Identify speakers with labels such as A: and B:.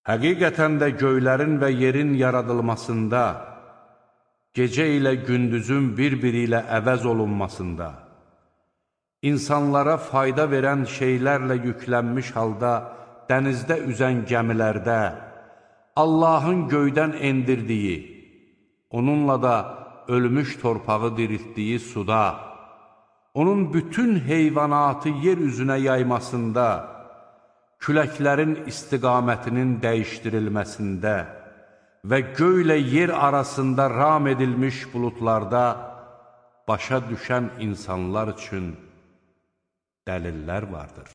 A: Həqiqətən də göylərin və yerin yaradılmasında, gecə ilə gündüzün bir-biri ilə əvəz olunmasında, insanlara fayda verən şeylərlə yüklənmiş halda dənizdə üzən gəmilərdə, Allahın göydən endirdiyi, onunla da ölmüş torpağı diriltdiyi suda, onun bütün heyvanatı yer üzünə yaymasında, küləklərin istiqamətinin dəyişdirilməsində və göylə yer arasında ram edilmiş buludlarda başa düşən insanlar üçün dəlillər vardır.